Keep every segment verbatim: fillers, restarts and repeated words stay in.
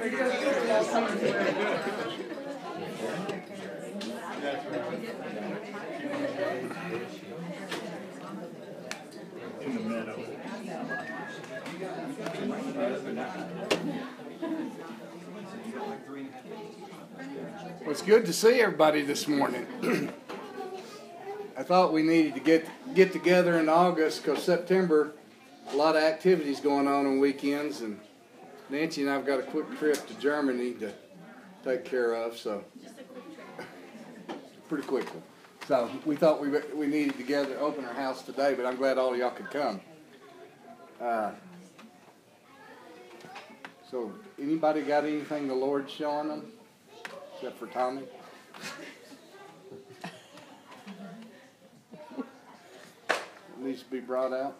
In the meadow. Well, it's good to see everybody this morning. I thought we needed to get get together in August because September, a lot of activities going on on weekends, and Nancy and I've got a quick trip to Germany to take care of, so pretty quickly. So we thought we we needed to gather, open our house today, but I'm glad all of y'all could come. Uh, so anybody got anything the Lord's showing them, except for Tommy? Needs to be brought out.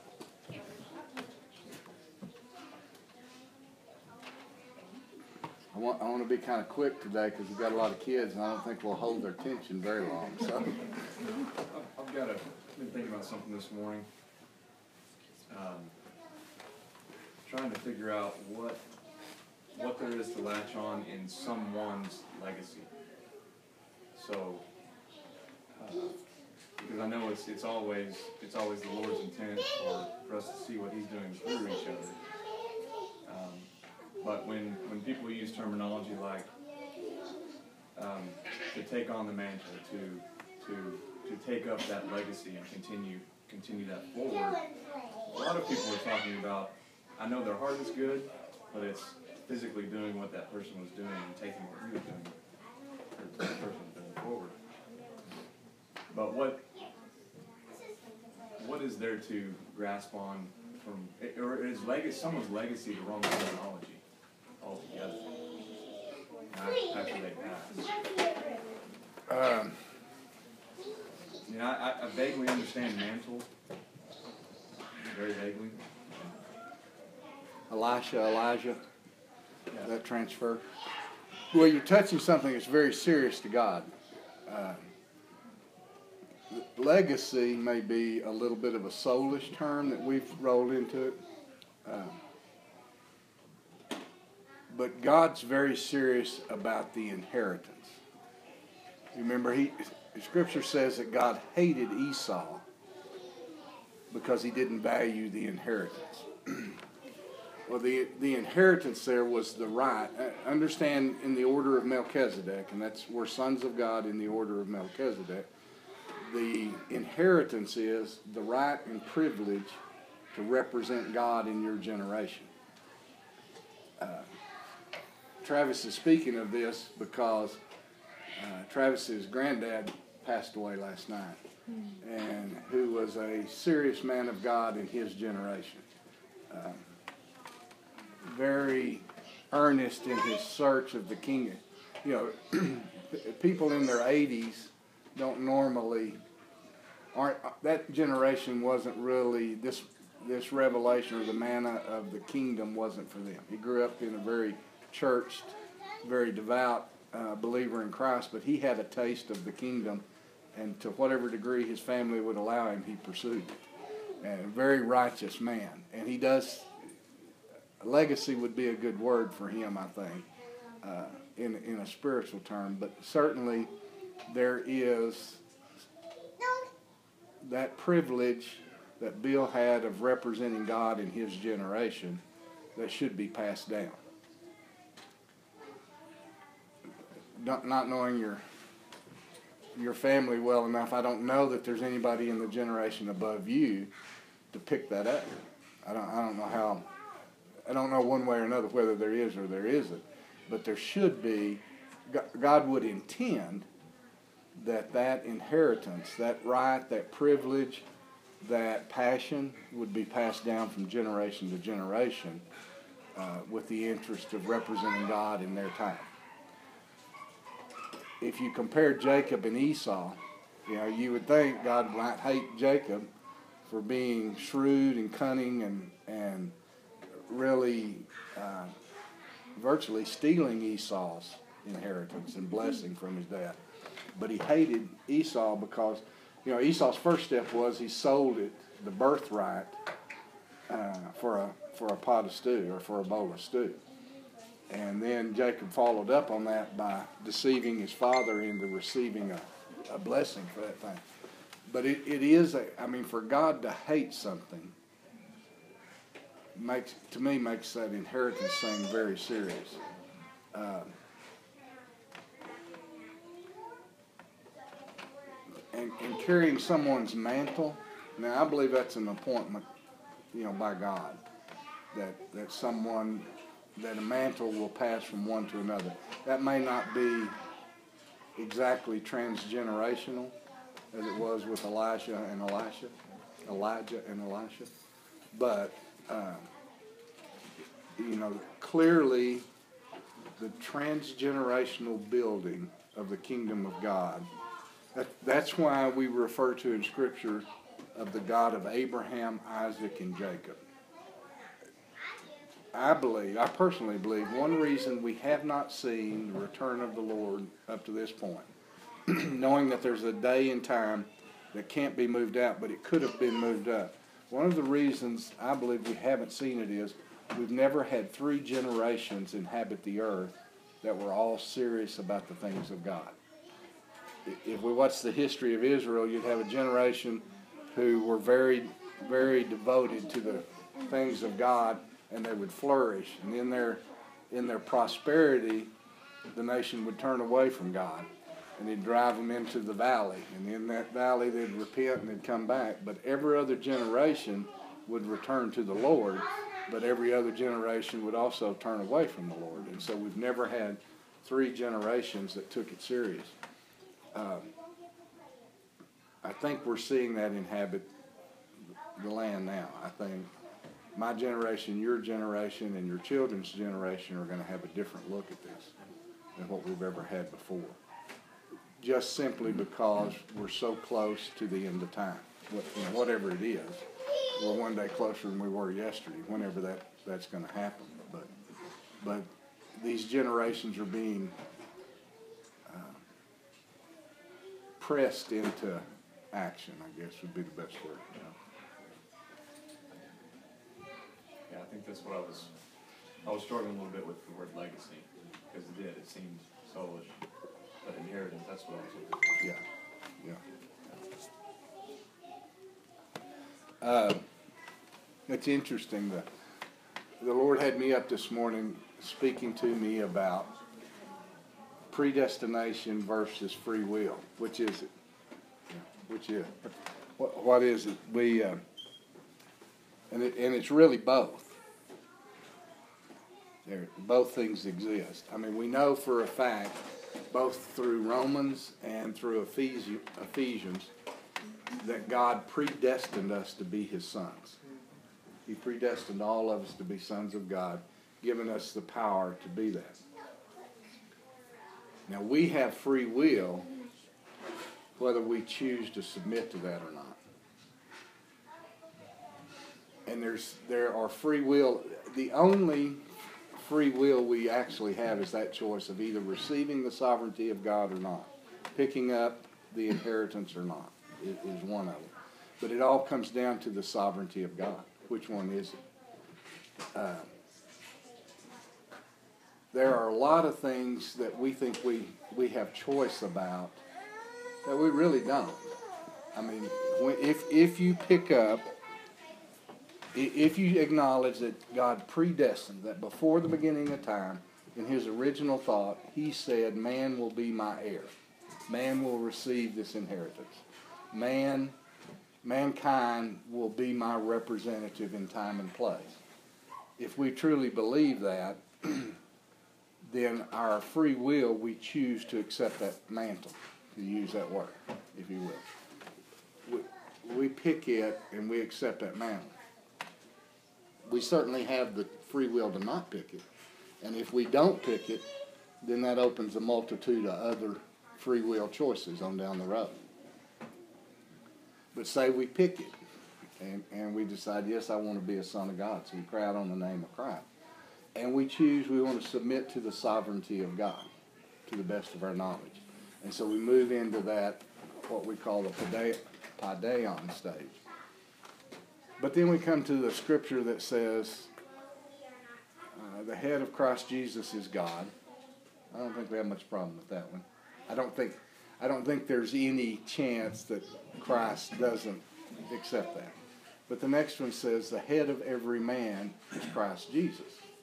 I want I want to be kind of quick today because we've got a lot of kids, and I don't think we'll hold their attention very long. So I've got a been thinking about something this morning. Um, trying to figure out what what there is to latch on in someone's legacy. So. Uh, Because I know it's it's always it's always the Lord's intent for, for us to see what He's doing through each other. Um, but when when people use terminology like um, to take on the mantle, to to to take up that legacy and continue continue that forward, a lot of people are talking about. I know their heart is good, but it's physically doing what that person was doing and taking what he was doing, or the person was doing forward. But what what is there to grasp on from, or is legacy, someone's legacy the wrong terminology altogether after they pass? um, You know, I, I vaguely understand mantle, very vaguely. Elisha, Elijah, Yeah. that transfer. Well, you're touching something that's very serious to God. Uh, Legacy may be a little bit of a soulish term that we've rolled into it. Uh, but God's very serious about the inheritance. Remember, he, Scripture says that God hated Esau because he didn't value the inheritance. Well, the, the inheritance there was the right. Uh, understand in the order of Melchizedek, and that's we're sons of God in the order of Melchizedek. The inheritance is the right and privilege to represent God in your generation. Uh, Travis is speaking of this because uh, Travis's granddad passed away last night, and who was a serious man of God in his generation. Uh, very earnest in his search of the kingdom. You know, people in their eighties don't normally aren't that generation wasn't really this this revelation or the manna of the kingdom wasn't for them. He grew up in a very churched, very devout uh, believer in Christ, but he had a taste of the kingdom, and to whatever degree his family would allow him, he pursued it. And a very righteous man, and he does. Legacy would be a good word for him, I think, uh, in in a spiritual term, but certainly there is that privilege that Bill had of representing God in his generation that should be passed down. Not, not knowing your your family well enough, I don't know that there's anybody in the generation above you to pick that up. I don't I don't know how, I don't know one way or another whether there is or there isn't, but there should be. God would intend that that inheritance, that right, that privilege, that passion would be passed down from generation to generation uh, with the interest of representing God in their time. If you compare Jacob and Esau, you know, you would think God might hate Jacob for being shrewd and cunning and, and really uh, virtually stealing Esau's inheritance and blessing from his dad. But he hated Esau because, you know, Esau's first step was he sold it, the birthright, uh, for a for a pot of stew or for a bowl of stew. And then and Jacob followed up on that by deceiving his father into receiving a, a blessing for that thing. But it, it is, a, I mean, for God to hate something, makes to me makes that inheritance thing very serious. Uh, and, and carrying someone's mantle, now I believe that's an appointment, you know, by God, that that someone, that a mantle will pass from one to another. That may not be exactly transgenerational, as it was with Elijah and Elisha, Elijah and Elisha, but uh, you know, clearly the transgenerational building of the kingdom of God. That, that's why we refer to in Scripture of the God of Abraham, Isaac, and Jacob. I believe, I personally believe, one reason we have not seen the return of the Lord up to this point, knowing that there's a day and time that can't be moved out, but it could have been moved up. One of the reasons I believe we haven't seen it is we've never had three generations inhabit the earth that were all serious about the things of God. If we watch the history of Israel, you'd have a generation who were very, very devoted to the things of God, and they would flourish. And in their, in their prosperity, the nation would turn away from God, and he'd drive them into the valley. And in that valley, they'd repent and they'd come back. But every other generation would return to the Lord, but every other generation would also turn away from the Lord. And so we've never had three generations that took it serious. Um, I think we're seeing that inhabit the land now. I think my generation, your generation, and your children's generation are going to have a different look at this than what we've ever had before. Just simply because we're so close to the end of time. What, you know, whatever it is, we're one day closer than we were yesterday, whenever that, that's going to happen. But, but these generations are being uh, pressed into action, I guess would be the best word. You know? Yeah, I think that's what I was, I was struggling a little bit with the word legacy, because it did, it seemed soulish, but inheritance, that's what I was looking for. Yeah, yeah. Uh, it's interesting that the Lord had me up this morning speaking to me about predestination versus free will. Which is it? Which is what? What is it? We uh, and it, and it's really both. There, both things exist. I mean, we know for a fact, both through Romans and through Ephesians, Ephesians, that God predestined us to be His sons. He predestined all of us to be sons of God, giving us the power to be that. Now, we have free will, whether we choose to submit to that or not. And there's there are free will. The only free will we actually have is that choice of either receiving the sovereignty of God or not, picking up the inheritance or not. It is one of them. But it all comes down to the sovereignty of God. Which one is it? Uh, there are a lot of things that we think we, we have choice about that we really don't. I mean, when, if if you pick up, if you acknowledge that God predestined, that before the beginning of time, in His original thought, He said, man will be my heir. Man will receive this inheritance. Man, mankind will be my representative in time and place. If we truly believe that, then our free will, we choose to accept that mantle, to use that word, if you will. We, we pick it and we accept that mantle. We certainly have the free will to not pick it. And if we don't pick it, then that opens a multitude of other free will choices on down the road. But say we pick it, and, and we decide, yes, I want to be a son of God, so we cry out on the name of Christ. And we choose, we want to submit to the sovereignty of God, to the best of our knowledge. And so we move into that, what we call the paideon stage. But then we come to the scripture that says, uh, the head of Christ Jesus is God, I don't think we have much problem with that one. I don't think, I don't think there's any chance that Christ doesn't accept that. But the next one says, the head of every man is Christ Jesus.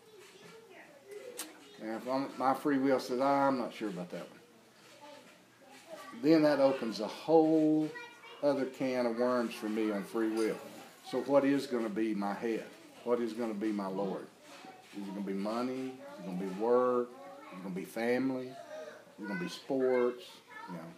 And if I'm, my free will says, oh, I'm not sure about that one, then that opens a whole other can of worms for me on free will. So what is going to be my head? What is going to be my Lord? Is it going to be money? Is it going to be work? Is it going to be family? Is it going to be sports? You know,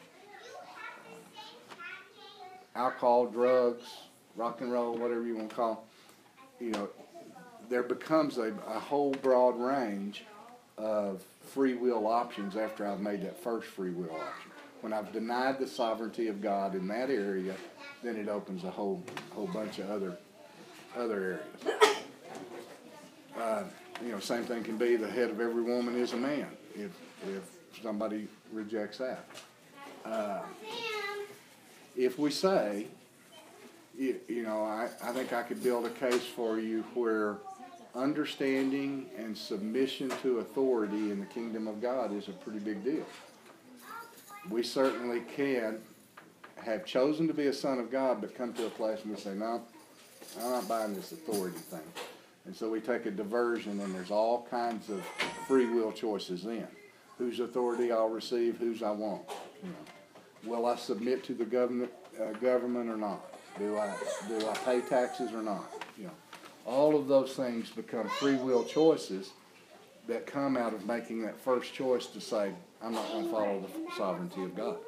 alcohol, drugs, rock and roll, whatever you want to call it. You know, there becomes a, a whole broad range of free will options after I've made that first free will option. When I've denied the sovereignty of God in that area, then it opens a whole whole bunch of other other areas. Uh, you know, same thing can be the head of every woman is a man. If if somebody rejects that, uh, if we say, you, you know, I, I think I could build a case for you where understanding and submission to authority in the kingdom of God is a pretty big deal. We certainly can have chosen to be a son of God, but come to a place and we say, no, I'm not buying this authority thing. And so we take a diversion, and there's all kinds of free will choices then. Whose authority I'll receive, whose I won't. You know. Will I submit to the government, uh, government or not? Do I do I pay taxes or not? You know, all of those things become free will choices that come out of making that first choice to say, I'm not going to follow the sovereignty of God.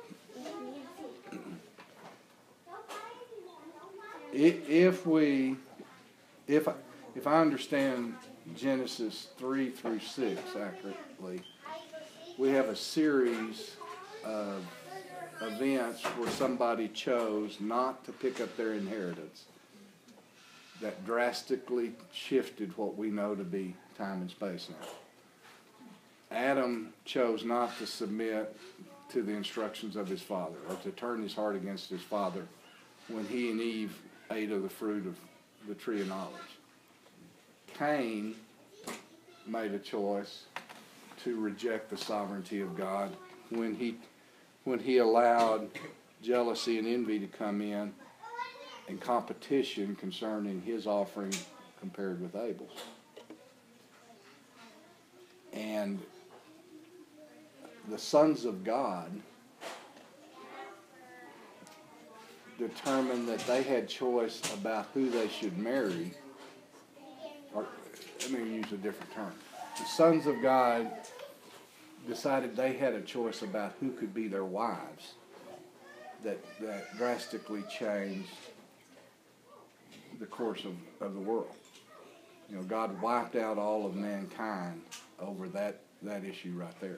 If we, if I, if I understand Genesis three through six accurately, we have a series of events where somebody chose not to pick up their inheritance that drastically shifted what we know to be time and space now. Adam chose not to submit to the instructions of his father, or to turn his heart against his father when he and Eve ate of the fruit of the tree of knowledge. Cain made a choice to reject the sovereignty of God when he when he allowed jealousy and envy to come in and competition concerning his offering compared with Abel's. And the sons of God determined that they had choice about who they should marry, or let me use a different term. The sons of God decided they had a choice about who could be their wives that, that drastically changed the course of, of the world. You know, God wiped out all of mankind over that, that issue right there.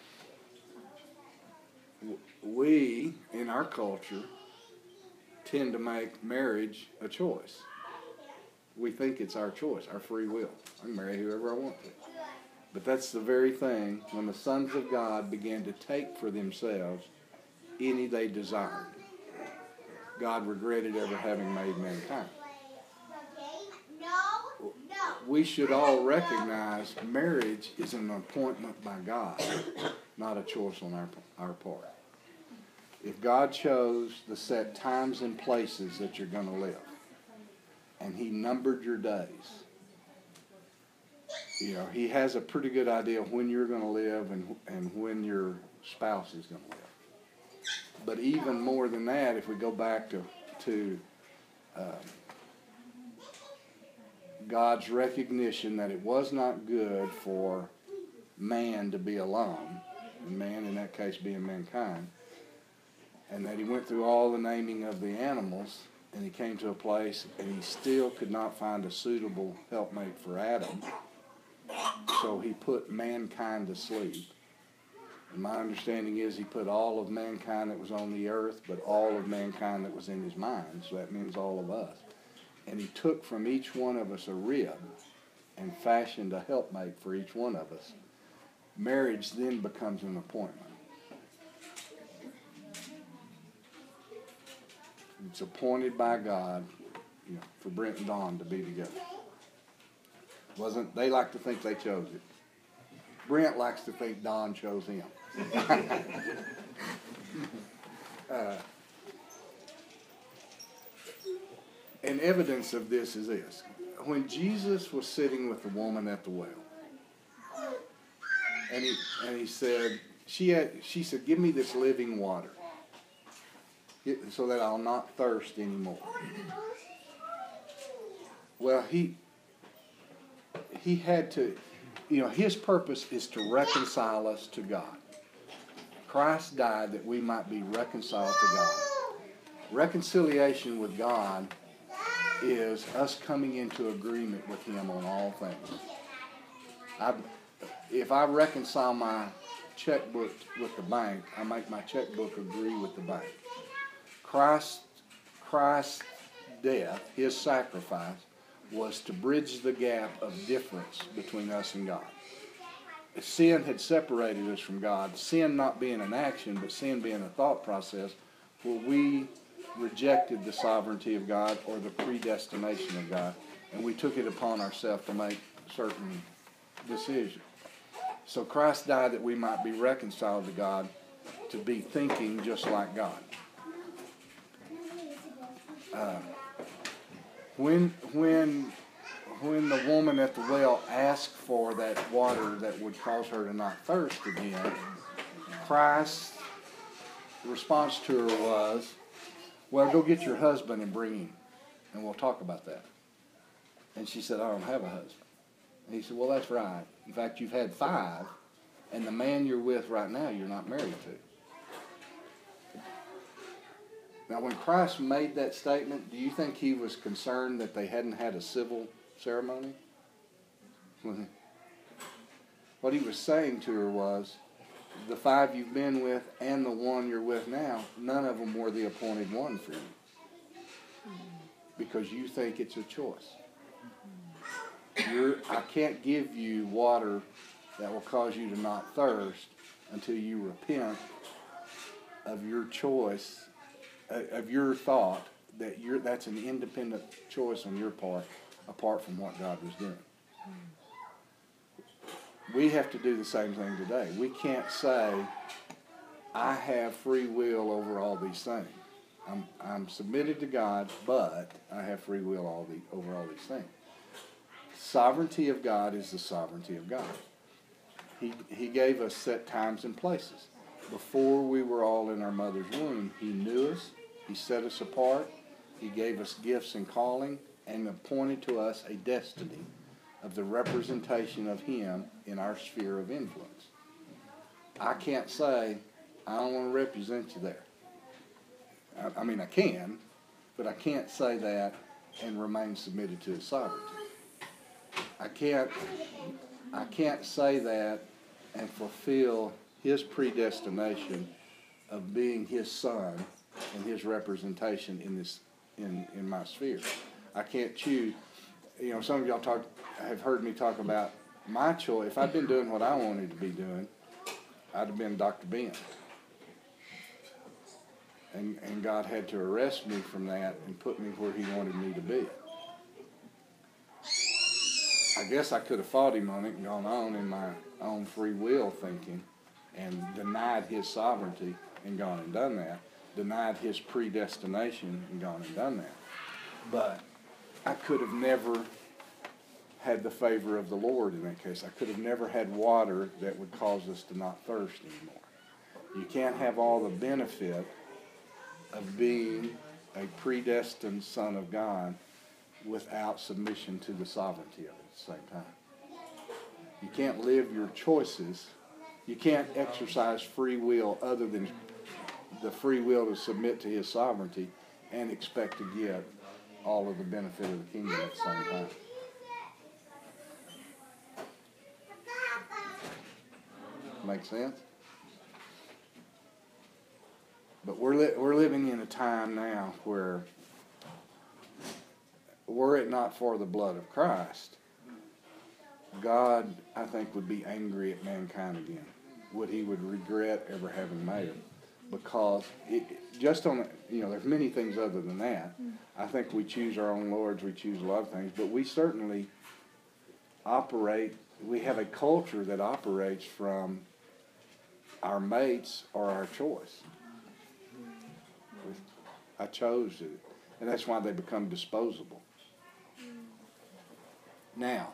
We, in our culture, tend to make marriage a choice. We think it's our choice, our free will. I can marry whoever I want to. But that's the very thing when the sons of God began to take for themselves any they desired. God regretted ever having made mankind. We should all recognize marriage is an appointment by God, not a choice on our, our part. If God chose the set times and places that you're going to live, and He numbered your days, you know, He has a pretty good idea when you're going to live and, and when your spouse is going to live. But even more than that, if we go back to, to uh, God's recognition that it was not good for man to be alone, and man in that case being mankind, and that He went through all the naming of the animals, and He came to a place and He still could not find a suitable helpmate for Adam, so He put mankind to sleep. And my understanding is He put all of mankind that was on the earth, but all of mankind that was in His mind, so that means all of us. And He took from each one of us a rib and fashioned a helpmate for each one of us. Marriage then becomes an appointment. It's appointed by God, you know, for Brent and Dawn to be together. Wasn't they like to think they chose it? Brent likes to think Don chose him. uh, and evidence of this is this. When Jesus was sitting with the woman at the well, and he, and he said, she, had, she said, give me this living water so that I'll not thirst anymore. Well, he he had to, you know, his purpose is to reconcile us to God. Christ died that we might be reconciled to God. Reconciliation with God is us coming into agreement with Him on all things. I, if I reconcile my checkbook with the bank, I make my checkbook agree with the bank. Christ, Christ's death, His sacrifice, was to bridge the gap of difference between us and God. Sin had separated us from God. Sin not being an action, but sin being a thought process, where we rejected the sovereignty of God or the predestination of God, and we took it upon ourselves to make certain decisions. So Christ died that we might be reconciled to God, to be thinking just like God. Uh, when when when the woman at the well asked for that water that would cause her to not thirst again, Christ's response to her was, well, go get your husband and bring him, and we'll talk about that. And she said, I don't have a husband. And he said, well, that's right. In fact, you've had five, and the man you're with right now, you're not married to. Now, when Christ made that statement, do you think he was concerned that they hadn't had a civil ceremony? What he was saying to her was, the five you've been with and the one you're with now, none of them were the appointed one for you. Because you think it's a choice. You're, I can't give you water that will cause you to not thirst until you repent of your choice, of your thought that you're, that's an independent choice on your part, apart from what God was doing. We have to do the same thing today. We can't say, I have free will over all these things. I'm, I'm submitted to God, but I have free will all the, over all these things. Sovereignty of God is the sovereignty of God. He, he gave us set times and places. Before we were all in our mother's womb, He knew us, He set us apart, He gave us gifts and calling, and appointed to us a destiny of the representation of Him in our sphere of influence. I can't say, I don't want to represent you there. I, I mean, I can, but I can't say that and remain submitted to His sovereignty. I can't, I can't say that and fulfill His predestination of being His son and His representation in this, in, in my sphere. I can't choose. You know, some of y'all talk, have heard me talk about my choice. If I'd been doing what I wanted to be doing, I'd have been Doctor Ben. And, and God had to arrest me from that and put me where He wanted me to be. I guess I could have fought Him on it and gone on in my own free will thinking and denied His sovereignty and gone and done that. Denied His predestination and gone and done that. But I could have never had the favor of the Lord in that case. I could have never had water that would cause us to not thirst anymore. You can't have all the benefit of being a predestined son of God without submission to the sovereignty of it at the same time. You can't live your choices. You can't exercise free will other than the free will to submit to His sovereignty and expect to get all of the benefit of the kingdom at the same time. Make sense? But we're li- we're living in a time now where, were it not for the blood of Christ, God, I think, would be angry at mankind again. Would He would regret ever having made him. Because it, just on, you know, there's many things other than that. I think we choose our own lords, we choose a lot of things, but we certainly operate we have a culture that operates from our mates or our choice. I chose it. And that's why they become disposable. Now,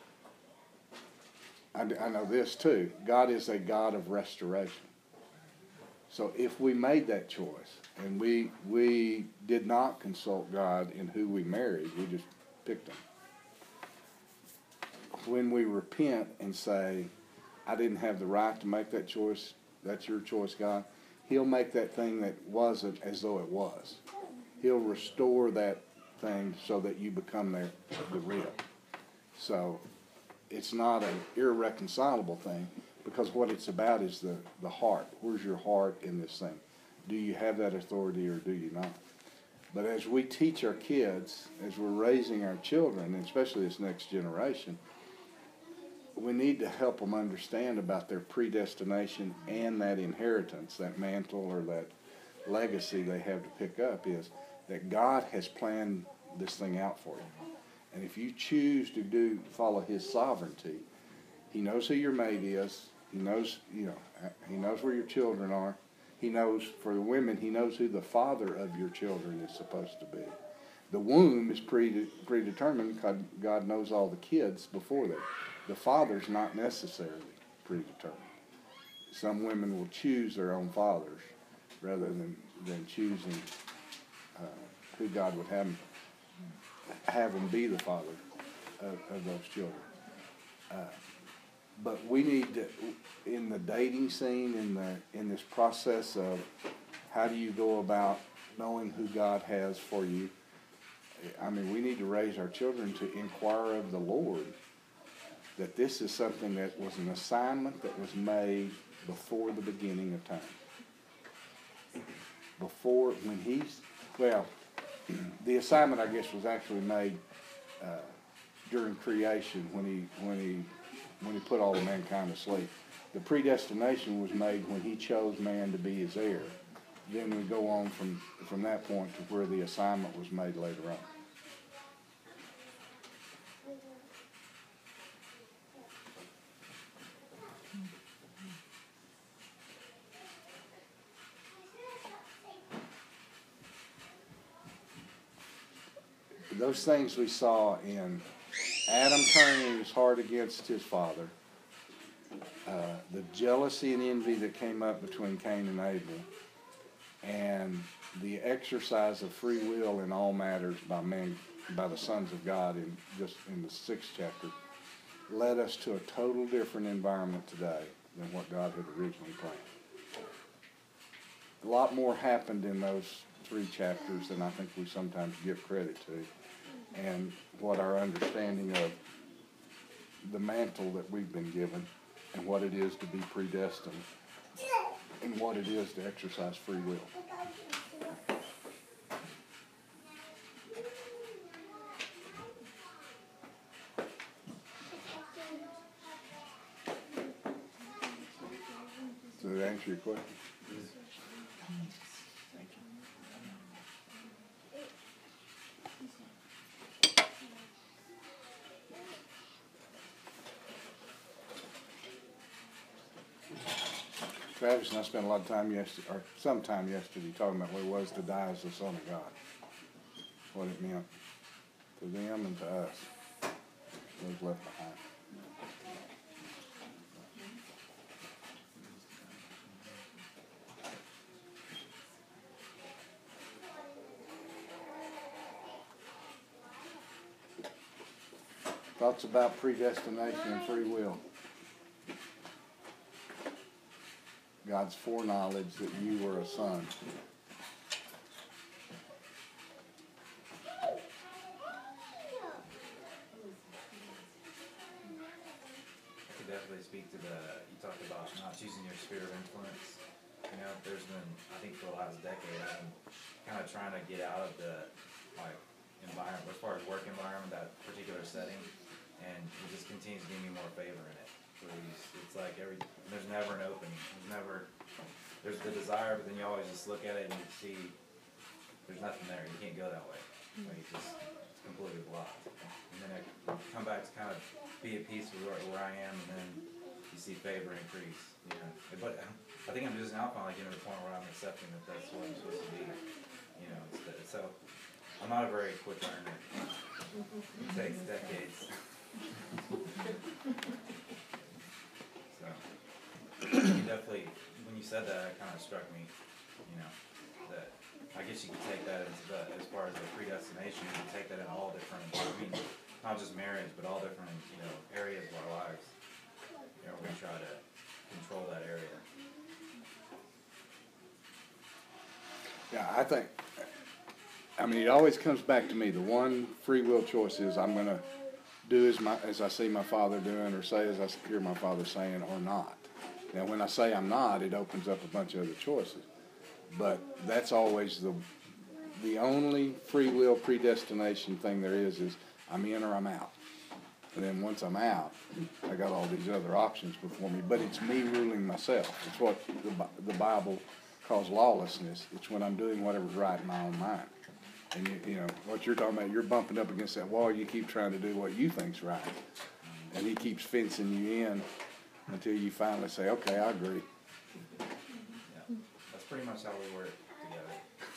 I, I know this too. God is a God of restoration. So if we made that choice and we we did not consult God in who we married, we just picked them. When we repent and say, I didn't have the right to make that choice, that's your choice, God, He'll make that thing that wasn't as though it was. He'll restore that thing so that you become their, the real. So it's not an irreconcilable thing, because what it's about is the, the heart. Where's your heart in this thing? Do you have that authority or do you not? But as we teach our kids, as we're raising our children, and especially this next generation, we need to help them understand about their predestination and that inheritance, that mantle or that legacy they have to pick up, is that God has planned this thing out for you. And if you choose to do follow His sovereignty, He knows who your mate is. He knows, you know, He knows where your children are. He knows, for the women, He knows who the father of your children is supposed to be. The womb is pre- predetermined. God, God knows all the kids before that. The father's not necessarily predetermined. Some women will choose their own fathers rather than, than choosing uh, who God would have them, have them be the father of, of those children. Uh, but we need to, in the dating scene, in the in this process of how do you go about knowing who God has for you, I mean, we need to raise our children to inquire of the Lord that this is something that was an assignment that was made before the beginning of time. Before, when He's, well, the assignment, I guess, was actually made uh, during creation when he when he when he put all of mankind to sleep. The predestination was made when He chose man to be His heir. Then we go on from from that point to where the assignment was made later on. Those things we saw in Adam turning his heart against his father, uh, the jealousy and envy that came up between Cain and Abel, and the exercise of free will in all matters by man, by the sons of God in just in the sixth chapter, led us to a total different environment today than what God had originally planned. A lot more happened in those three chapters than I think we sometimes give credit to, and what our understanding of the mantle that we've been given and what it is to be predestined and what it is to exercise free will. Does that answer your question? Travis and I spent a lot of time yesterday, or some time yesterday, talking about what it was to die as the Son of God. What it meant to them and to us, those left behind. Thoughts about predestination and free will. God's foreknowledge that you were a son. I could definitely speak to the, you talked about not choosing your sphere of influence. You know, there's been, I think for the last decade, I've been kind of trying to get out of the, like, environment, as far as work environment, that particular setting, and it just continues to give me more favor in it. Please. It's like every, there's never an opening. There's never, there's the desire, but then you always just look at it and you see there's nothing there. You can't go that way. Like, it's just it's completely blocked. And then I come back to kind of be at peace with where, where I am, and then you see favor increase, you know. But I think I'm just now finally getting to the point where I'm accepting that that's what I'm supposed to be, you know. Instead. So I'm not a very quick learner. It takes decades. So you definitely, when you said that, it kind of struck me, you know, that I guess you could take that as, the, as far as the predestination, you could take that in all different, I mean, not just marriage, but all different, you know, areas of our lives. You know, we try to control that area. Yeah, I think, I mean, it always comes back to me. The one free will choice is I'm going to do as my as I see my father doing, or say as I hear my father saying, or not. Now, when I say I'm not, it opens up a bunch of other choices. But that's always the the only free will predestination thing there is, is I'm in or I'm out. And then once I'm out, I got all these other options before me. But it's me ruling myself. It's what the, the Bible calls lawlessness. It's when I'm doing whatever's right in my own mind. And you, you know, what you're talking about, you're bumping up against that wall, you keep trying to do what you think's right. And he keeps fencing you in until you finally say, okay, I agree. Yeah, that's pretty much how we work together.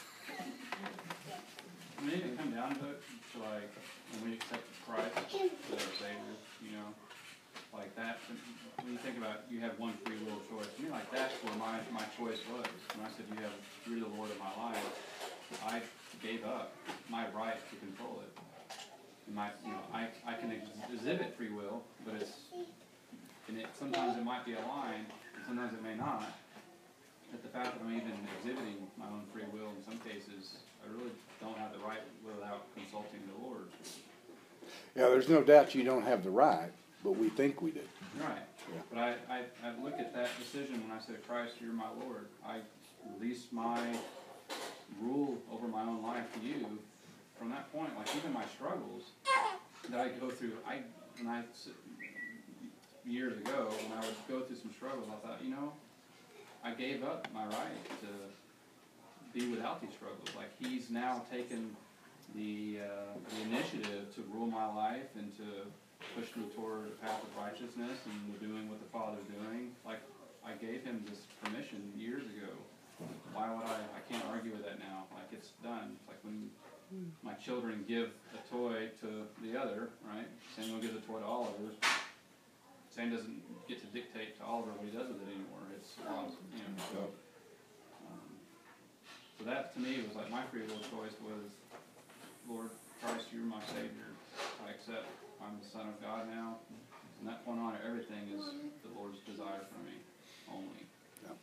I mean, it can come down to it, to like, when we accept Christ as our Savior, you know, like that, when you think about, you have one free will choice, to me, like, that's where my, my choice was. When I said, you have, you're the Lord of my life, I gave up my right to control it. And my, you know, I, I can ex- exhibit free will, but it's, and it, sometimes it might be a line, and sometimes it may not. But the fact that I'm even exhibiting my own free will in some cases, I really don't have the right without consulting the Lord. Yeah, there's no doubt you don't have the right, but we think we do. Right. Yeah. But I, I, I look at that decision when I said, Christ, you're my Lord. I release my rule over my own life to you. From that point, like even my struggles that I go through, I when I years ago when I would go through some struggles, I thought, you know, I gave up my right to be without these struggles. Like he's now taken the uh, the initiative to rule my life and to push me toward a path of righteousness and doing what the Father's doing. Like I gave him this permission years ago. Why would I? I can't argue with that now. Like it's done. It's like when my children give a toy to the other, right? Samuel gives a toy to Oliver. Sam doesn't get to dictate to Oliver what he does with it anymore. It's awesome, you know. So, um, so that to me was like my free will choice was, Lord Christ, you're my Savior. I accept. I'm the Son of God now. From that point on, everything is the Lord's desire for me only. Yeah.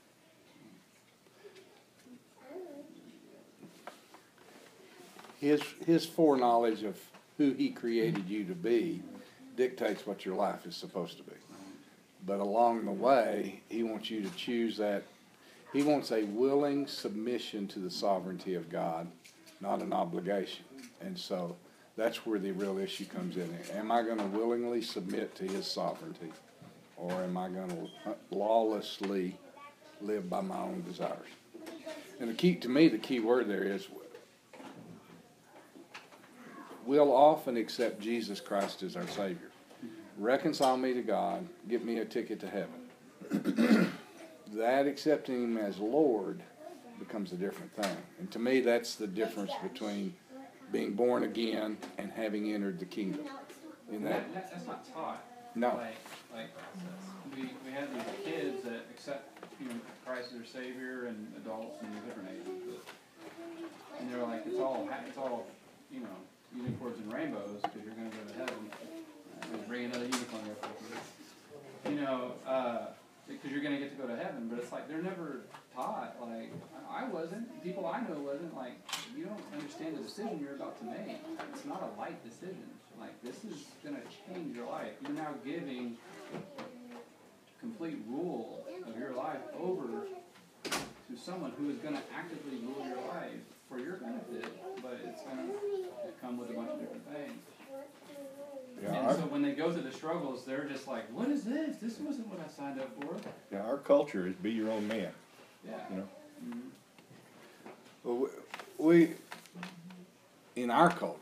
His, his foreknowledge of who he created you to be dictates what your life is supposed to be. But along the way, he wants you to choose that. He wants a willing submission to the sovereignty of God, not an obligation. And so that's where the real issue comes in. Am I going to willingly submit to his sovereignty, or am I going to lawlessly live by my own desires? And the key, to me, the key word there is, we'll often accept Jesus Christ as our Savior. Reconcile me to God, get me a ticket to heaven. That accepting him as Lord becomes a different thing. And to me, that's the difference between being born again and having entered the kingdom. In that, that, that's not taught. No. Like, like we, we have these kids that accept, you know, Christ as their Savior, and adults and different ages. But, and they're like, it's all, it's all, you know, unicorns and rainbows because you're going to go to heaven. Uh, bring another unicorn up with you. You know, uh, because you're going to get to go to heaven. But it's like they're never taught. Like I wasn't. People I know wasn't. Like you don't understand the decision you're about to make. It's not a light decision. Like this is going to change your life. You're now giving complete rule of your life over to someone who is going to actively rule your life for your benefit, but it's going to come with a bunch of different things. yeah, And our, so when they go through the struggles, they're just like, what is this? This wasn't what I signed up for. Yeah, our culture is be your own man, Yeah. you know. Mm-hmm. well, we, we, in our culture,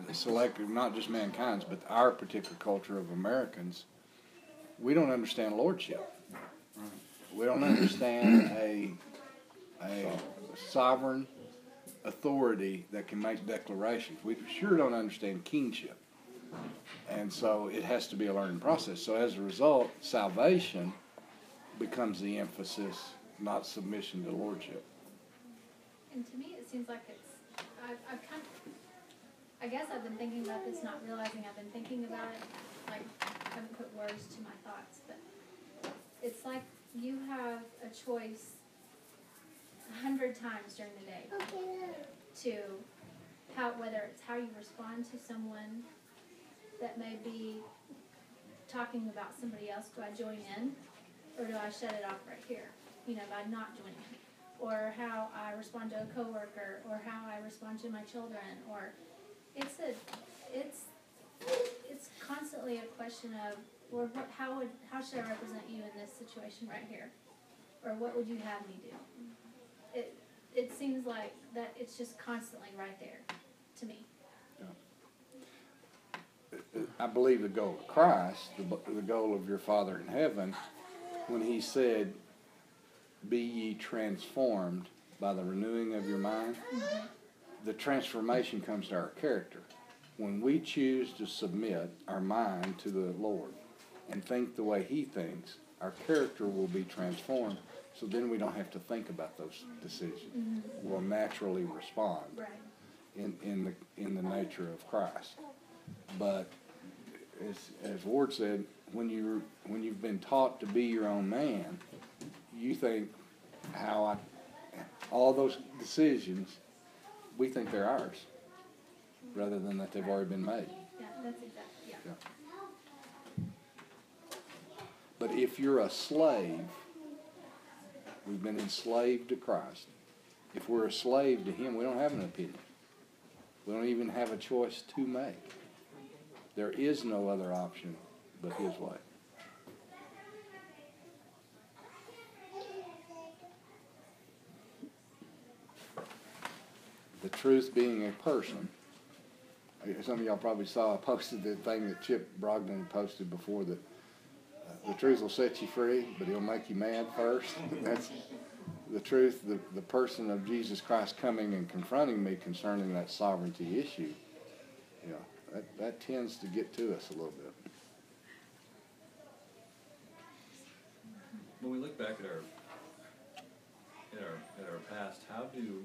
selective, not just mankind's, but our particular culture of Americans, we don't understand lordship. We don't understand a a sovereign authority that can make declarations. We sure don't understand kingship. And so it has to be a learning process. So as a result, salvation becomes the emphasis, not submission to lordship. And to me, it seems like it's, I've, I've kind of, I guess I've been thinking about this, not realizing I've been thinking about it, like, I haven't put words to my thoughts, but it's like you have a choice a hundred times during the day to how, whether it's how you respond to someone that may be talking about somebody else. Do I join in, or do I shut it off right here, you know, by not joining in? Or how I respond to a coworker, or how I respond to my children, or it's a, it's, it's constantly a question of, or what, how would, how should I represent you in this situation right here, or what would you have me do? It, it seems like that it's just constantly right there, to me. I believe the goal of Christ, the, the goal of your Father in heaven, when he said, be ye transformed by the renewing of your mind, mm-hmm. the transformation comes to our character. When we choose to submit our mind to the Lord and think the way he thinks, our character will be transformed, so then we don't have to think about those decisions. Mm-hmm. We'll naturally respond right. in, in, the, in the nature of Christ. But as, as Ward said, when, you when you've been taught to be your own man, you think how I, all those decisions, we think they're ours, rather than that they've already been made. Yeah, that's exactly, yeah. yeah. But if you're a slave, we've been enslaved to Christ. If we're a slave to him, we don't have an opinion. We don't even have a choice to make. There is no other option but his way. The truth being a person. Some of y'all probably saw I posted the thing that Chip Brogdon posted before, that uh, the truth will set you free, but it'll make you mad first. That's the truth, the, the person of Jesus Christ coming and confronting me concerning that sovereignty issue. You know, that, that tends to get to us a little bit. When we look back at our at our at our past, how do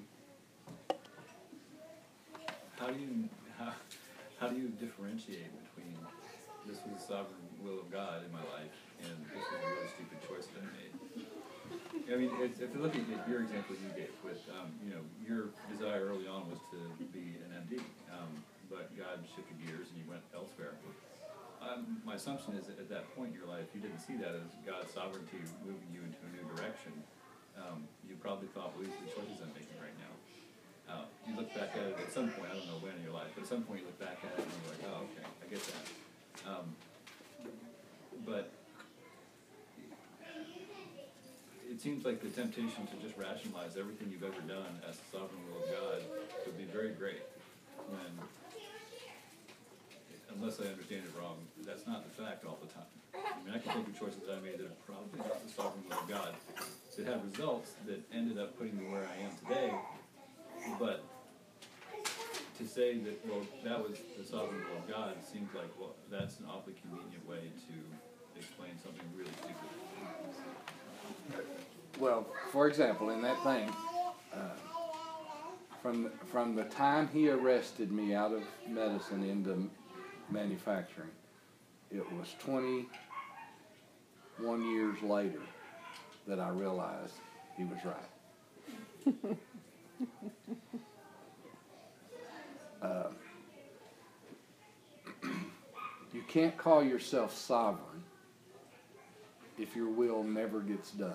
how do you how, how do you differentiate between this was the sovereign will of God in my life and this was a really stupid choice that I made? I mean, it's, if you look at your example you gave with, um, you know, your desire early on was to be an M D, um, but God shifted gears and you went elsewhere. Um, my assumption is that at that point in your life, you didn't see that as God's sovereignty moving you into a new direction. Um, you probably thought, well, these are the choices I'm making right now. Uh, you look back at it at some point, I don't know when in your life, but at some point you look back at it and you're like, oh, okay, I get that. Um, but it seems like the temptation to just rationalize everything you've ever done as the sovereign will of God would be very great when, unless I understand it wrong, that's not the fact all the time. I mean, I can think of choices that I made that are probably not the sovereign will of God, that have results that ended up putting me where I am today, but to say that, well, that was the sovereign will of God seems like, well, that's an awfully convenient way to explain something really stupid. Well, for example, in that thing, uh, from, from the time he arrested me out of medicine into manufacturing, it was twenty-one years later that I realized he was right. uh, you can't call yourself sovereign if your will never gets done.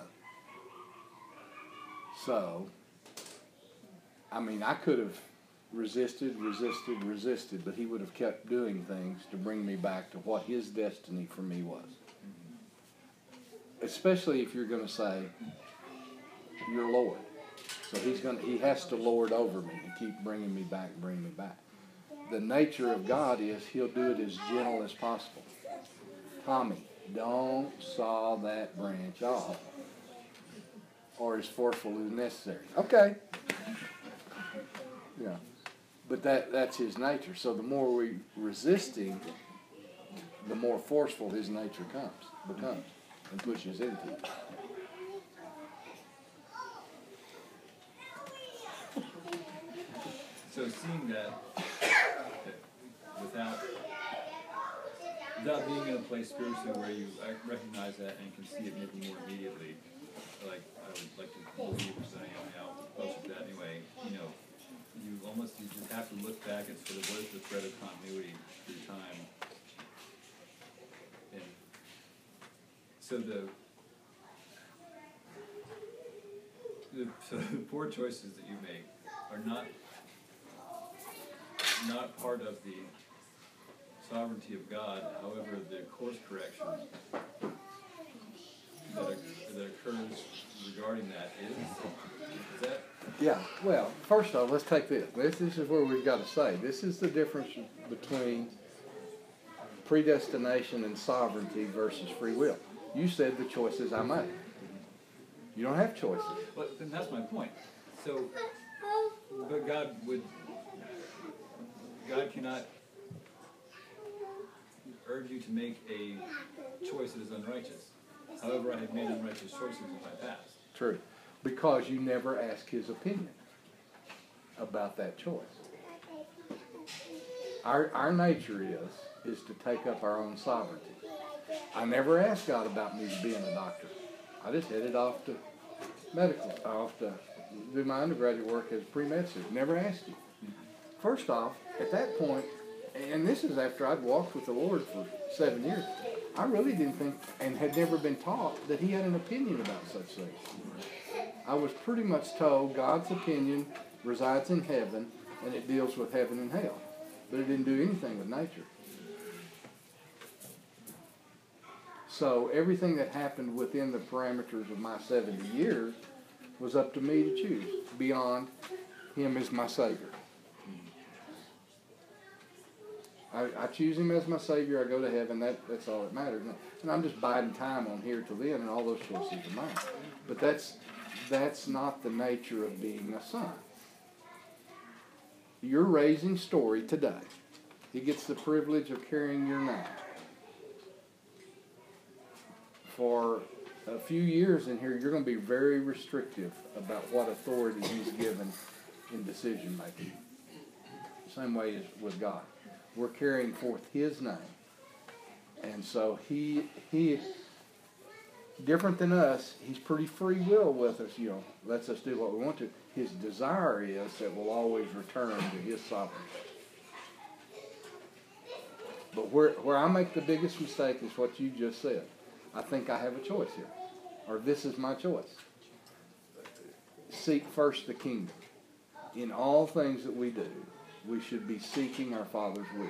So, I mean, I could have resisted, resisted, resisted, but he would have kept doing things to bring me back to what his destiny for me was. Especially if you're going to say, you're Lord. So he's going to, he has to lord over me and keep bringing me back, bring me back. the nature of God is He'll do it as gentle as possible. Tommy, don't saw that branch off, or as forceful as necessary. Okay. Yeah. But that, that's His nature. So the more we resist Him, the more forceful His nature comes, becomes, and pushes into it. So seeing that, without, without being in a place spiritually where you recognize that and can see it maybe more immediately, like I would like to believe, because I am now close to that anyway, you know, you almost, you just have to look back and sort of what is the thread of continuity through time. And so the, the, so the poor choices that you make are not not part of the sovereignty of God. However, the course correction that, that occurs regarding that is, is that? Yeah, well, first off, let's take this. This, this is where we've got to say. This is the difference between predestination and sovereignty versus free will. You said the choices I made. You don't have choices. But then that's my point. So, but God would, God cannot urge you to make a choice that is unrighteous. However, I have made unrighteous choices in my past. True. Because you never ask His opinion about that choice. Our, our nature is, is to take up our own sovereignty. I never asked God about me being a doctor. I just headed off to medical, off to do my undergraduate work as pre-med student. Never asked Him. First off, at that point, and this is after I'd walked with the Lord for seven years, I really didn't think, and had never been taught, that He had an opinion about such things. I was pretty much told God's opinion resides in heaven, and it deals with heaven and hell. But it didn't do anything with nature. So everything that happened within the parameters of my seventy years was up to me to choose, beyond Him as my Savior. I, I choose Him as my Savior, I go to heaven, that, that's all that matters. And I'm just biding time on here till then, and all those choices are mine. But that's, that's not the nature of being a son. You're raising Story today. He gets the privilege of carrying your name. For a few years in here, you're going to be very restrictive about what authority He's given in decision making. Same way as with God. We're carrying forth His name. And so He, he, different than us, He's pretty free will with us, you know, lets us do what we want to. His desire is that we'll always return to His sovereignty. But where, where I make the biggest mistake is what you just said. I think I have a choice here. Or this is my choice. Seek first the kingdom. In all things that we do, we should be seeking our Father's will.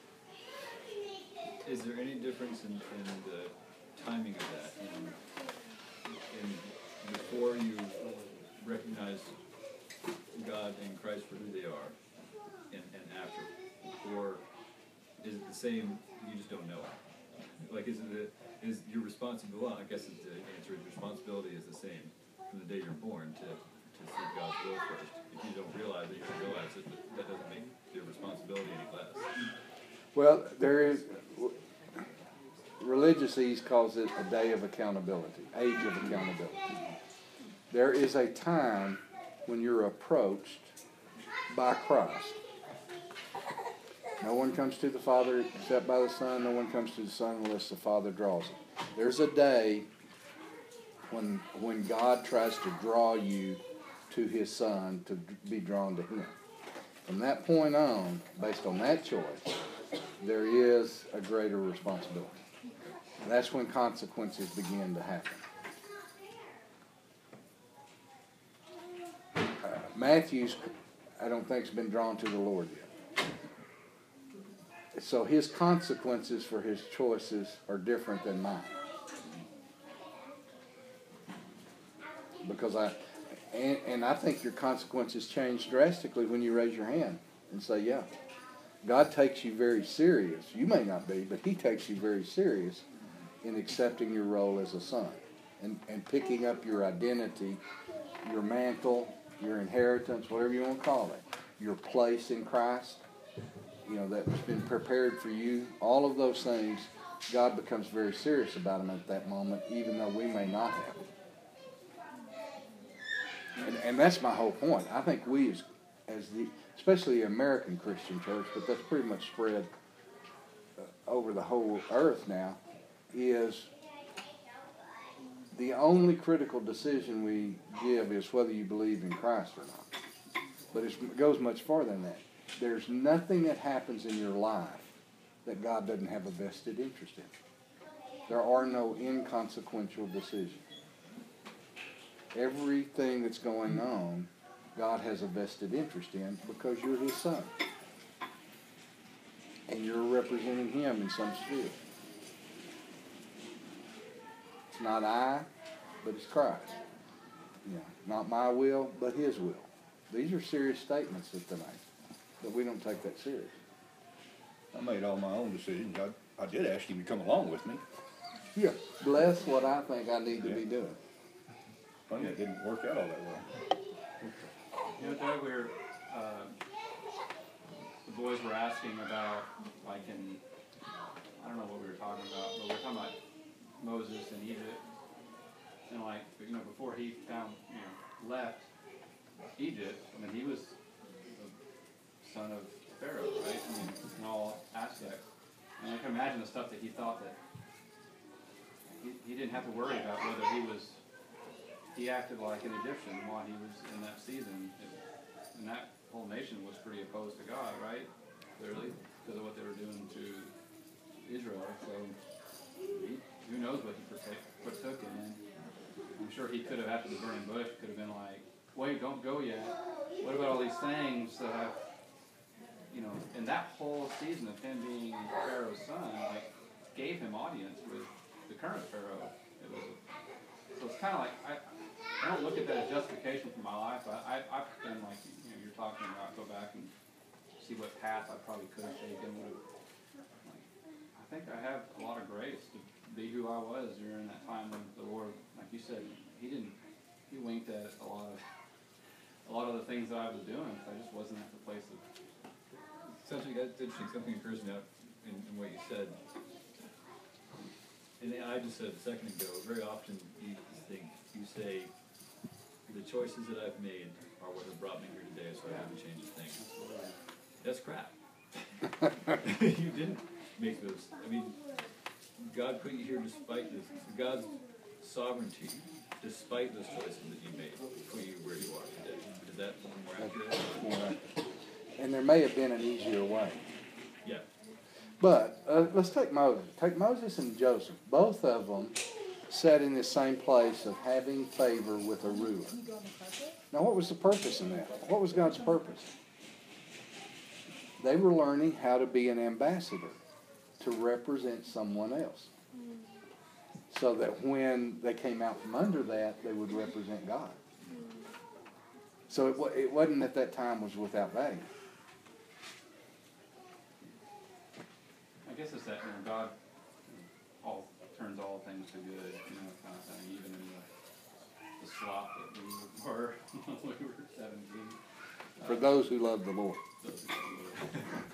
Is there any difference in, in the timing of that? In, in before you recognize God and Christ for who they are, and, and after? Or is it the same, you just don't know it? Like, is it the, is your responsibility, well, I guess the answer is responsibility is the same from the day you're born to, to seek God's will first. If you don't realize it, you don't realize it, but that doesn't make your responsibility any less. Well, there is, religious ease calls it a day of accountability, age of accountability. There is a time when you're approached by Christ. No one comes to the Father except by the Son. No one comes to the Son unless the Father draws him. There's a day when when God tries to draw you to His Son to be drawn to Him. From that point on, based on that choice, there is a greater responsibility. That's when consequences begin to happen. Uh, Matthew's, I don't think, has been drawn to the Lord yet. So his consequences for his choices are different than mine. Because I, and, and I think your consequences change drastically when you raise your hand and say, yeah. God takes you very serious. You may not be, but he takes you very serious in accepting your role as a son and, and picking up your identity, your mantle, your inheritance, whatever you want to call it, your place in Christ, you know, that's been prepared for you. All of those things, God becomes very serious about them at that moment, even though we may not have them. And, and that's my whole point. I think we, as, as the, especially the American Christian church, but that's pretty much spread uh, over the whole earth now, is the only critical decision we give is whether you believe in Christ or not. But it's, it goes much farther than that. There's nothing that happens in your life that God doesn't have a vested interest in. There are no inconsequential decisions. Everything that's going on, God has a vested interest in because you're his son. And you're representing him in some sphere. It's not I, but it's Christ. You know, not my will, but his will. These are serious statements that they make, but we don't take that serious. I made all my own decisions. I, I did ask him to come along with me. Yeah. Bless what I think I need to Yeah. be doing. Funny, it didn't work out all that well. You know, Doug, we were, uh, the boys were asking about, like in, I don't know what we were talking about, but we were talking about Moses in Egypt. And like, you know, before he found, you know, left Egypt, I mean, he was the son of Pharaoh, right? I mean, in all aspects. And I can imagine the stuff that he thought that he, he didn't have to worry about whether he was, he acted like an Egyptian while he was in that season. It, and that whole nation was pretty opposed to God, right? Clearly, because of what they were doing to Israel. So, he, who knows what he partook, partook in. I'm sure he could have, after the burning bush, could have been like, wait, don't go yet. What about all these things that I've, you know, and that whole season of him being Pharaoh's son, like, gave him audience with the current Pharaoh. It was, a, so it's kind of like, I, I don't look at that as justification for my life. I, I, I've been like, you know, you're talking about, go back and see what path I probably could have taken. Would have, like, I think I have a lot of grace to be who I was during that time when the Lord, like you said, he didn't, he winked at a lot of, a lot of the things that I was doing. I just wasn't at the place of. Essentially, that's interesting. Something occurs now in, in what you said. And I just said a second ago, very often you think, you say, the choices that I've made are what have brought me here today, so I haven't changed a thing. That's crap. You didn't make those. I mean, God put you here despite this. God's sovereignty, despite those choices that you made, put you where you are today. Is that more accurate? More accurate. And there may have been an easier way. Yeah. But uh, let's take Moses. Take Moses and Joseph. Both of them sat in the same place of having favor with a ruler. Now, what was the purpose in that? What was God's purpose? They were learning how to be an ambassador, to represent someone else. So that when they came out from under that, they would represent God. So it, wa- it wasn't at that time was without value. I guess it's that, you know, God all turns all things to good, you know, kind of thing, even in the, the slop that we were when we were seventeen. For those who love the Lord. Those who-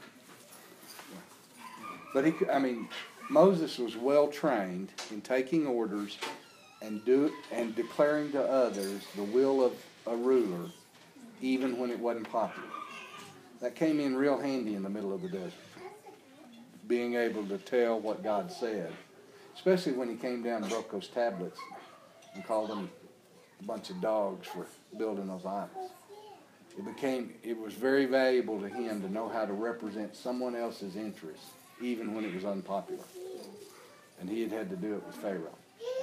But he, I mean, Moses was well trained in taking orders and do and declaring to others the will of a ruler, even when it wasn't popular. That came in real handy in the middle of the desert. Being able to tell what God said, especially when he came down and broke those tablets and called them a bunch of dogs for building those idols. It became, it was very valuable to him to know how to represent someone else's interests, even when it was unpopular. And he had had to do it with Pharaoh.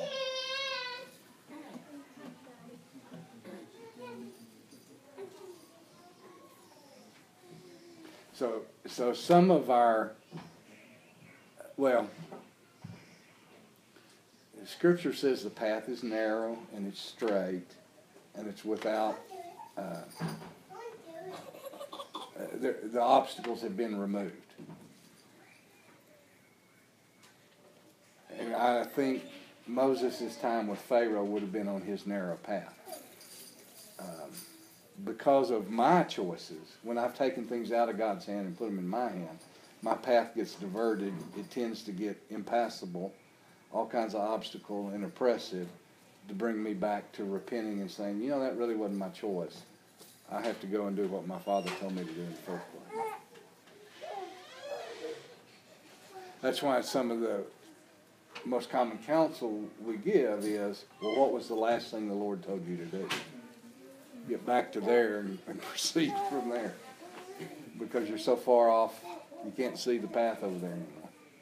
So, so some of our, well, Scripture says the path is narrow and it's straight and it's without uh, uh, the, the obstacles have been removed. And I think Moses' time with Pharaoh would have been on his narrow path. Um, because of my choices, when I've taken things out of God's hand and put them in my hand, my path gets diverted. It tends to get impassable, all kinds of obstacle and oppressive, to bring me back to repenting and saying, you know, that really wasn't my choice. I have to go and do what my father told me to do in the first place. That's why some of the most common counsel we give is, well, what was the last thing the Lord told you to do? Get back to there and, and proceed from there. Because you're so far off, you can't see the path over there anymore.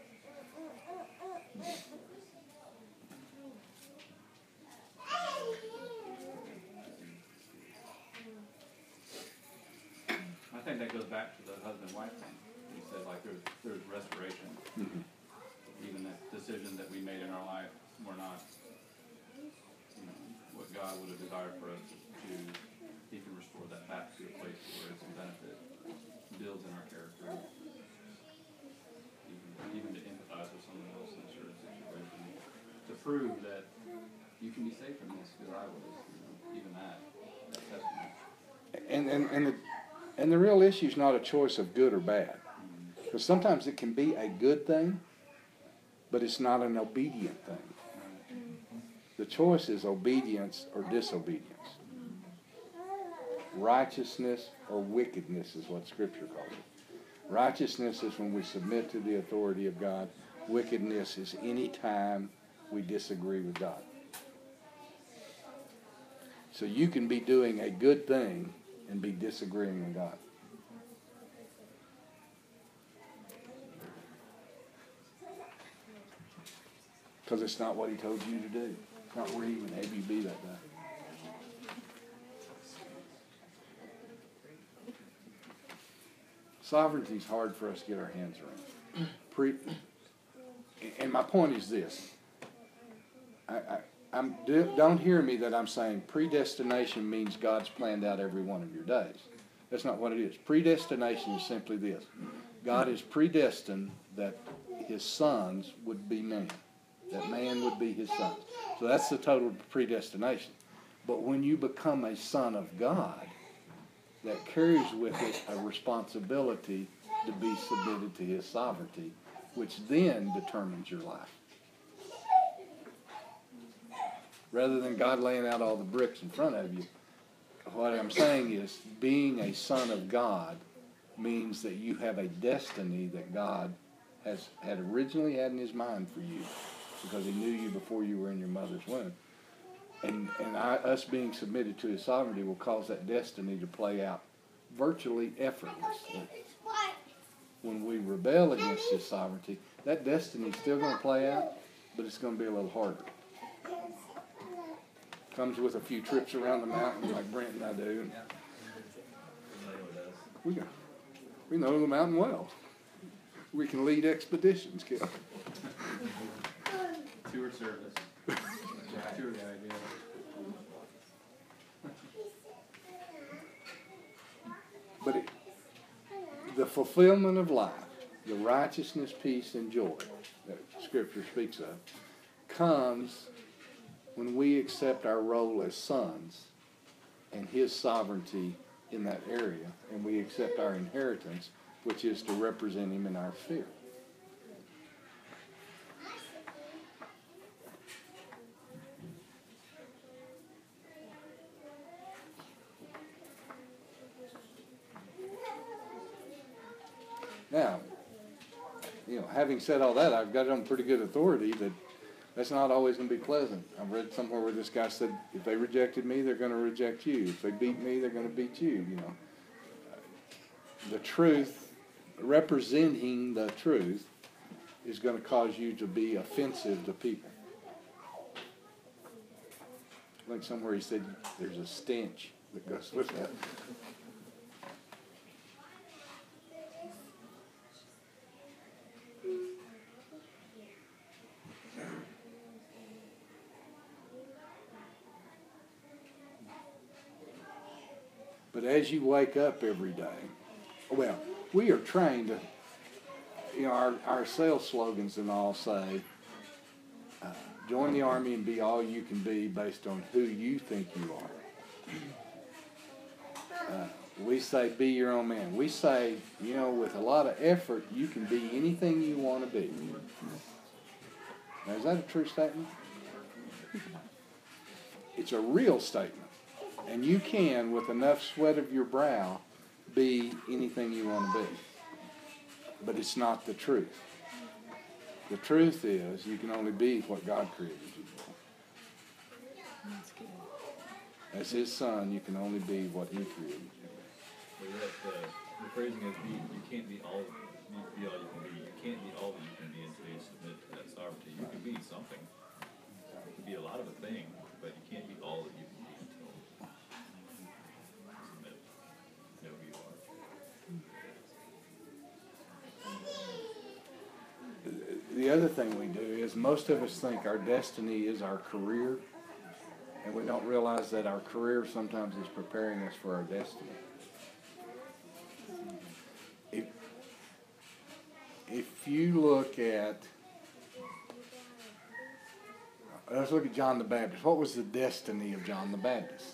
I think that goes back to the husband-wife thing. You said, like, there's, there's restoration. Mm-hmm. Even the decisions that we made in our life were not, you know, what God would have desired for us to choose. He can restore that back to a place where it's a benefit, builds in our character, even, even to empathize with someone else in a certain situation, to prove that you can be safe from this, because I was, you know, even that, that testimony. And, and, and, the, and the real issue is not a choice of good or bad. Because sometimes it can be a good thing, but it's not an obedient thing. The choice is obedience or disobedience. Righteousness or wickedness is what Scripture calls it. Righteousness is when we submit to the authority of God. Wickedness is any time we disagree with God. So you can be doing a good thing and be disagreeing with God. Because it's not what he told you to do. It's not where he would have you be that day. Sovereignty is hard for us to get our hands around. Pre, and my point is this. I, I, I'm, don't hear me that I'm saying predestination means God's planned out every one of your days. That's not what it is. Predestination is simply this. God is predestined that his sons would be man. That man would be his sons. So that's the total predestination. But when you become a son of God, that carries with it a responsibility to be submitted to his sovereignty, which then determines your life. Rather than God laying out all the bricks in front of you, what I'm saying is being a son of God means that you have a destiny that God has had originally had in his mind for you, because he knew you before you were in your mother's womb. And, and I, us being submitted to his sovereignty will cause that destiny to play out virtually effortlessly. When we rebel against his sovereignty, that destiny is still going to play out, but it's going to be a little harder. Comes with a few trips around the mountain like Brent and I do. We, got, we know the mountain well. We can lead expeditions, Kel. Tour service. Tour guide, yeah. But it, the fulfillment of life, the righteousness, peace, and joy that Scripture speaks of, comes when we accept our role as sons and his sovereignty in that area, and we accept our inheritance, which is to represent him in our sphere. Now, you know, having said all that, I've got it on pretty good authority that that's not always going to be pleasant. I've read somewhere where this guy said, if they rejected me, they're going to reject you. If they beat me, they're going to beat you, you know. The truth, representing the truth, is going to cause you to be offensive to people. I think somewhere he said there's a stench that goes with that. But as you wake up every day, well, we are trained to, you know, our, our sales slogans and all say, uh, join the Army and be all you can be based on who you think you are. Uh, we say be your own man. We say, you know, with a lot of effort, you can be anything you want to be. Now, is that a true statement? It's a real statement. And you can, with enough sweat of your brow, be anything you want to be. But it's not the truth. The truth is you can only be what God created you for. As His Son, you can only be what He created you to be. Well, that, uh, the phrasing is be, you can't be all you be all you can be. You can't be all that you can be until you submit to that sovereignty. You can be something. You can be a lot of a thing, but you can't be all that you can be until you submit. Know who you are. The other thing we do is most of us think our destiny is our career, and we don't realize that our career sometimes is preparing us for our destiny. If, if you look at, let's look at John the Baptist. What was the destiny of John the Baptist?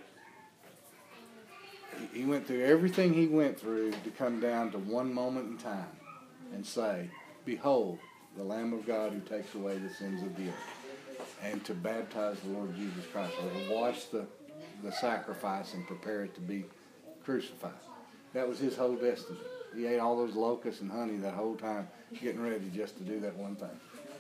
He, he went through everything he went through to come down to one moment in time and say, behold, the Lamb of God who takes away the sins of the earth, and to baptize the Lord Jesus Christ, or to wash the, the sacrifice and prepare it to be crucified. That was his whole destiny. He ate all those locusts and honey that whole time, getting ready just to do that one thing.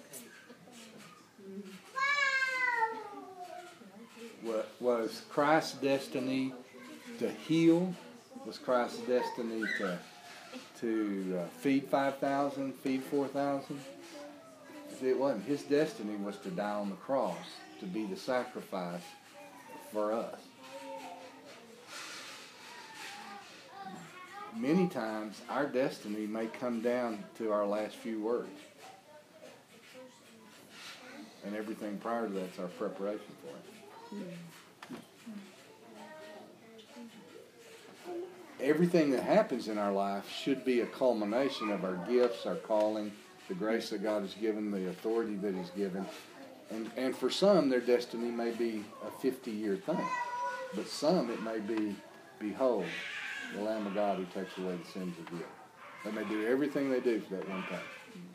What was Christ's destiny to heal? Was Christ's destiny to to uh, feed five thousand, feed four thousand? It wasn't. His destiny was to die on the cross, to be the sacrifice for us. Many times, our destiny may come down to our last few words. And everything prior to that's our preparation for it. Everything that happens in our life should be a culmination of our gifts, our calling, the grace that God has given, the authority that He's given. And, and for some, their destiny may be a fifty-year thing. But some, it may be, behold, the Lamb of God who takes away the sins of the earth. They may do everything they do for that one time.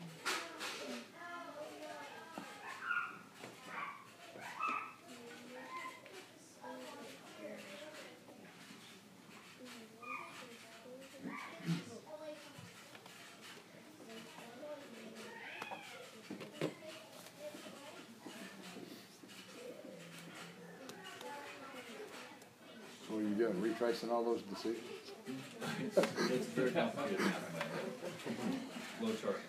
What are you doing? Retracing all those decisions? It's very complicated. Low chart.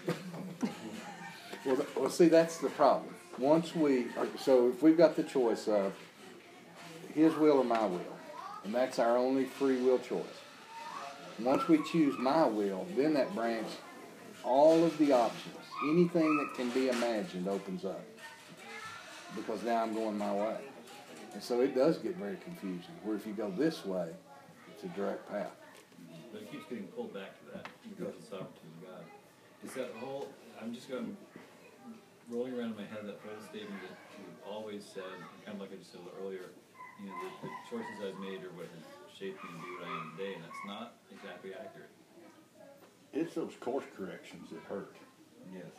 Well, th- well, see, that's the problem. Once we, are, so if we've got the choice of His will or my will, and that's our only free will choice. Once we choose my will, then that branch, all of the options, anything that can be imagined opens up. Because now I'm going my way. And so it does get very confusing, where if you go this way, it's a direct path. But it keeps getting pulled back to that because of the sovereignty of God. It's that whole, I'm just going, rolling around in my head that whole statement that you've always said, kind of like I just said earlier, you know, the, the choices I've made are what has shaped me to be what I am today, and that's not exactly accurate. It's those course corrections that hurt. Yes.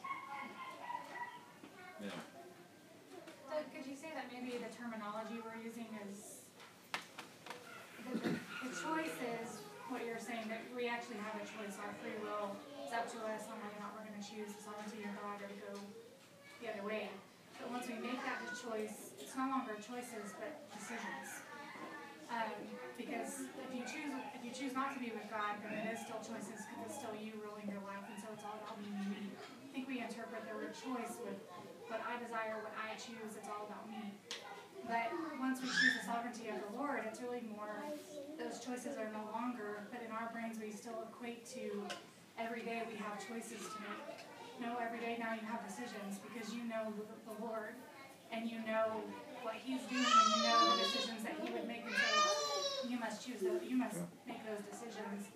Yeah. Doug, could you say that maybe the terminology we're using is, the, the, the choice is what you're saying, that we actually have a choice, our free will, it's up to us on whether or not we're going to choose the sovereignty of God or to go the other way. But once we make that the choice, it's no longer choices, but decisions. Um, because if you choose if you choose not to be with God, then it is still choices because it's still you ruling your life, and so it's all about being me. I think we interpret the word choice with what I desire, what I choose, it's all about me. But once we choose the sovereignty of the Lord, it's really more, those choices are no longer, but in our brains we still equate to every day we have choices to make. No, every day now you have decisions because you know the, the Lord and you know what He's doing and you know the decisions that He would make, and so you must choose those, you must make those decisions.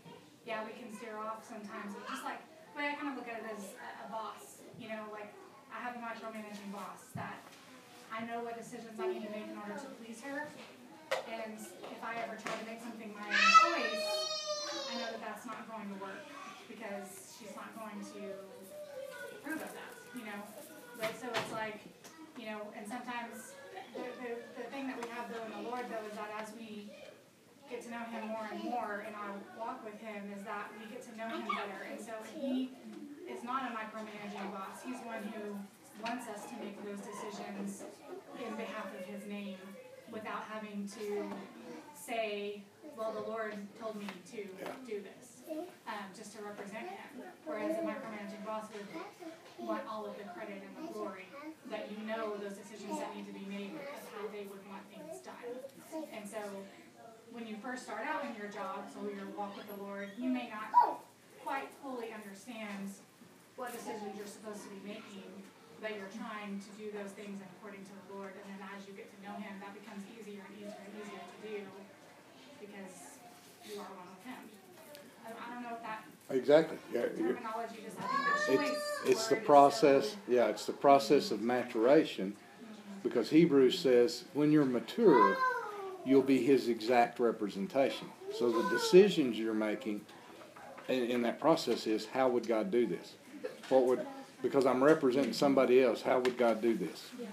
yeah, we can steer off sometimes. It's just like, the way I kind of look at it as a, a boss, you know, like, I have a micromanaging boss that I know what decisions I need to make in order to please her, and if I ever try to make something my own choice, I know that that's not going to work, because she's not going to approve of that, you know? But so it's like, you know, and sometimes the, the, the thing that we have though in the Lord though is that as we get to know Him more and more in our walk with Him, is that we get to know Him better. And so He is not a micromanaging boss. He's one who wants us to make those decisions in behalf of His name without having to say, well, the Lord told me to do this, um, just to represent Him. Whereas a micromanaging boss would want all of the credit and the glory, that you know those decisions that need to be made of how they would want things done. And so when you first start out in your job, so your walk with the Lord, you may not quite fully understand what decisions you're supposed to be making, but you're trying to do those things according to the Lord, and then as you get to know Him, that becomes easier and easier and easier to do, because you are one with Him. I, I don't know if that Exactly. Yeah, you're- terminology, just, I think the choice It's, it's the word is process, so- yeah, it's the process of maturation, because Hebrews says, when you're mature, you'll be His exact representation. So the decisions you're making in, in that process is, how would God do this? What would, because I'm representing somebody else, how would God do this? Yeah.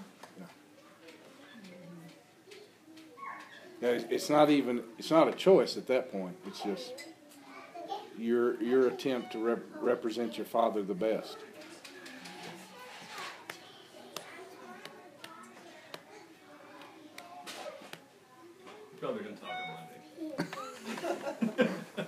Yeah, it's- it's not even, it's not a choice at that point. It's just your your attempt to rep- represent your Father the best. We're probably gonna talk on Monday.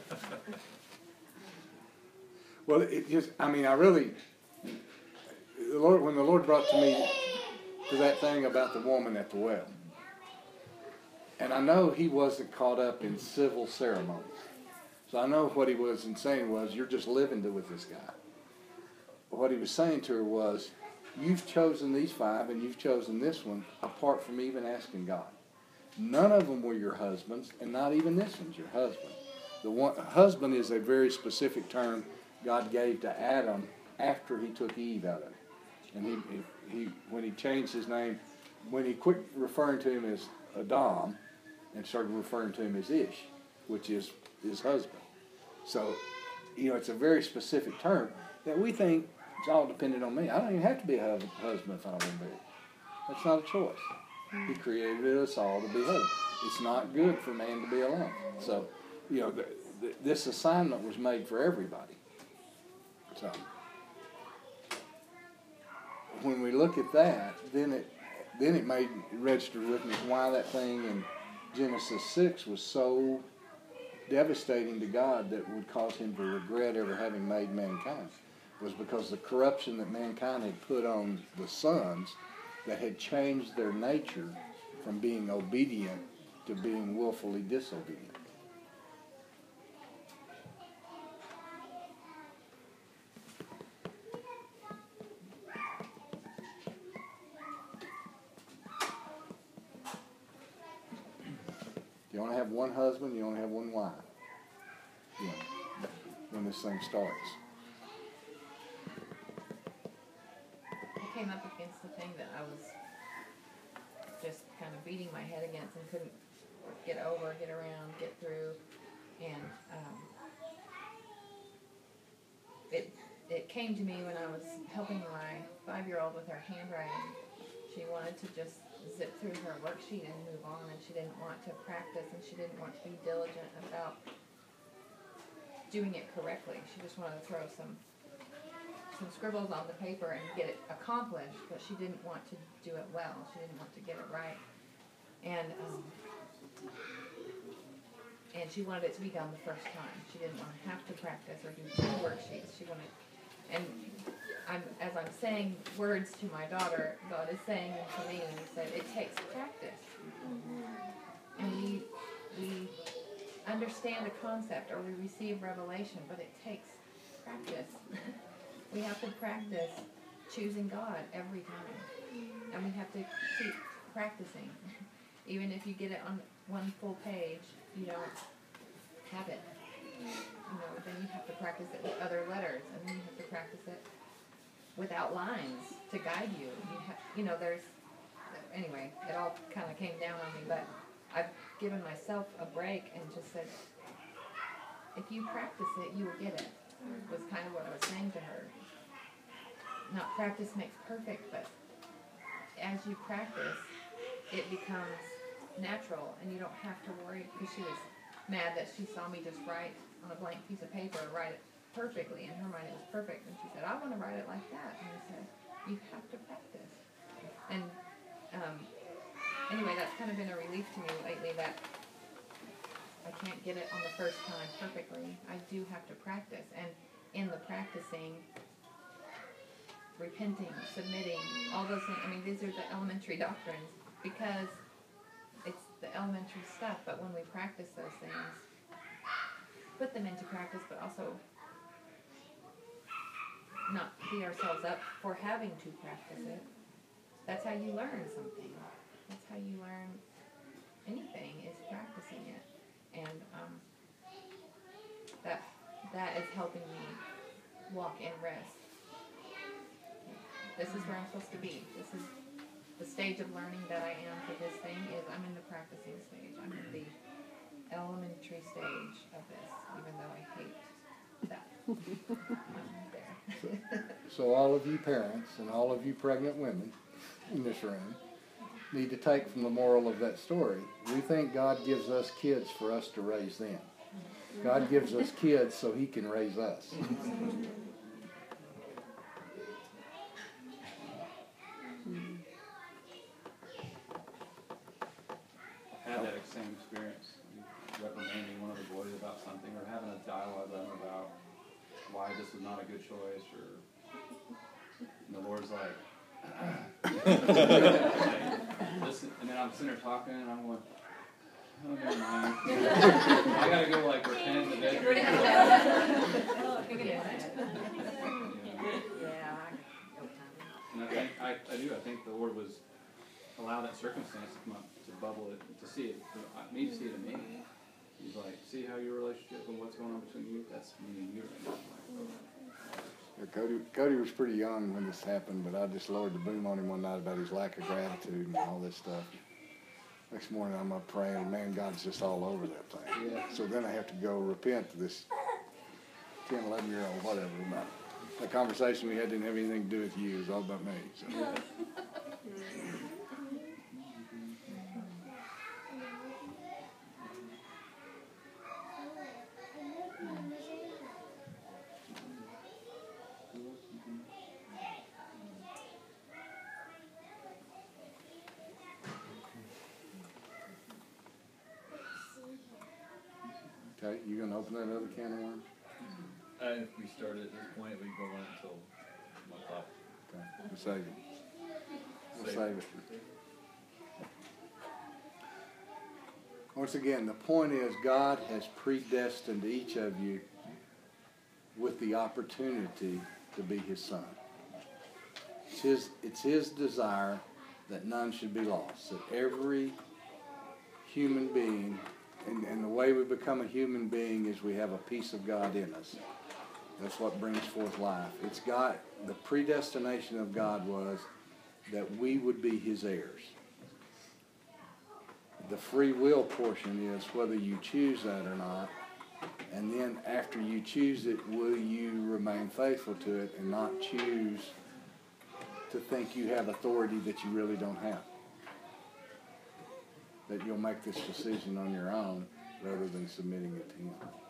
Well, it just, I mean, I really, the Lord, when the Lord brought to me to that thing about the woman at the well, and I know He wasn't caught up in civil ceremonies. So I know what He wasn't saying was, you're just living to, with this guy. But what He was saying to her was, you've chosen these five and you've chosen this one apart from even asking God. None of them were your husbands, and not even this one's your husband. The one, husband is a very specific term God gave to Adam after He took Eve out of it. And he, he, he when He changed his name, when He quit referring to him as Adam and started referring to him as Ish, which is his husband. So, you know, it's a very specific term that we think it's all dependent on me. I don't even have to be a husband if I want to be. That's not a choice. He created us all to be husbands. It's not good for man to be alone. So, you know, the, the, this assignment was made for everybody. So, when we look at that, then it then it made register with me why that thing in Genesis six was so devastating to God that would cause Him to regret ever having made mankind, was because the corruption that mankind had put on the sons that had changed their nature from being obedient to being willfully disobedient. You only have one husband, you only have one wife. You know, when this thing starts. I came up against the thing that I was just kind of beating my head against and couldn't get over, get around, get through, and um, it it came to me when I was helping my five-year-old with her handwriting. She wanted to just zip through her worksheet and move on, and she didn't want to practice, and she didn't want to be diligent about doing it correctly. She just wanted to throw some some scribbles on the paper and get it accomplished, but she didn't want to do it well. She didn't want to get it right. And um, and she wanted it to be done the first time. She didn't want to have to practice or do two worksheets. She wanted, and I'm, as I'm saying words to my daughter, God is saying them to me, and He said, it takes practice. Mm-hmm. And we, we understand a concept or we receive revelation, but it takes practice. We have to practice choosing God every time. And we have to keep practicing. Even if you get it on one full page, you don't have it. You know, then you have to practice it with other letters, and then you have to practice it without lines to guide you. You have, you know, there's, anyway, it all kind of came down on me, but I've given myself a break and just said, if you practice it, you will get it, was kind of what I was saying to her. Not practice makes perfect, but as you practice, it becomes natural, and you don't have to worry, because she was mad that she saw me just write on a blank piece of paper, write it perfectly. In her mind, it was perfect, and she said, I want to write it like that. And I said, you have to practice. And um, anyway, that's kind of been a relief to me lately, that I can't get it on the first time perfectly. I do have to practice, and in the practicing, repenting, submitting, all those things. I mean, these are the elementary doctrines, because it's the elementary stuff, but when we practice those things, put them into practice, but also not beat ourselves up for having to practice it. That's how you learn something. That's how you learn anything, is practicing it. And um, that that is helping me walk in rest. This is where I'm supposed to be. This is the stage of learning that I am for this thing, is I'm in the practicing stage. I'm in the elementary stage of this, even though I hate that. I'm there. So all of you parents and all of you pregnant women in this room need to take from the moral of that story. We think God gives us kids for us to raise them. God gives us kids so he can raise us. I had that same experience, reprimanding one of the boys about something, or having a dialogue with them about why this is not a good choice, or and the Lord's like, like, listen, and then I'm sitting there talking, and I'm going, oh, never mind. I gotta go like repent in the bedroom. Yeah. And I think, I, I do, I think the Lord was, allow that circumstance to come up, to bubble it, to see it, for me to see it in me. He's like, see how your relationship and what's going on between you, that's me and you right now. I'm like, oh. Yeah, Cody, Cody was pretty young when this happened, but I just lowered the boom on him one night about his lack of gratitude and all this stuff. Next morning I'm up praying, and man, God's just all over that thing. Yeah. So then I have to go repent to this ten, eleven year old, whatever, about the conversation we had didn't have anything to do with you. It was all about me. So. Okay, you gonna open that other can of worms? And if we start at this point, we go on until one o'clock. Okay, we'll save it. We'll Save save it. Once again, the point is God has predestined each of you with the opportunity to be his son. It's his, it's his desire that none should be lost, that every human being, and, and the way we become a human being is we have a piece of God in us. That's what brings forth life. It's God, the predestination of God was that we would be his heirs. The free will portion is whether you choose that or not, and then after you choose it, will you remain faithful to it and not choose to think you have authority that you really don't have. That you'll make this decision on your own rather than submitting it to him.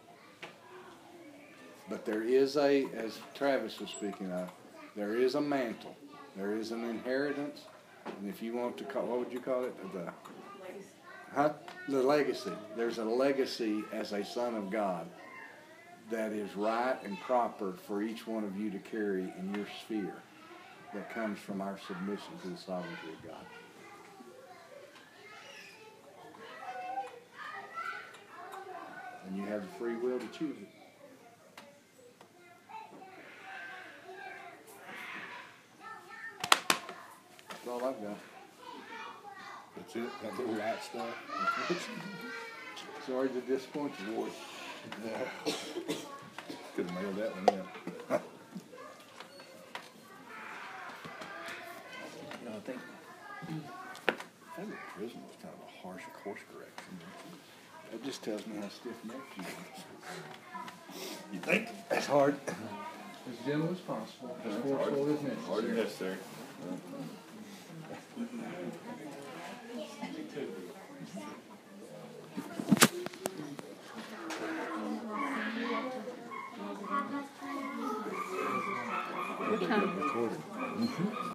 But there is a, as Travis was speaking of, there is a mantle. There is an inheritance. And if you want to call, what would you call it? The, huh? The legacy. There's a legacy as a son of God that is right and proper for each one of you to carry in your sphere that comes from our submission to the sovereignty of God. And you have the free will to choose it. That's all I've got. That's it, got the right stuff. Sorry to disappoint you, Ward. Could've mailed that one in. You know, I think, federal prison was kind of a harsh course correction. That just tells me how stiff-necked you are. You think? That's hard. As gentle as possible, as Hard- forceful as necessary. Hard and necessary. What time? Recorded.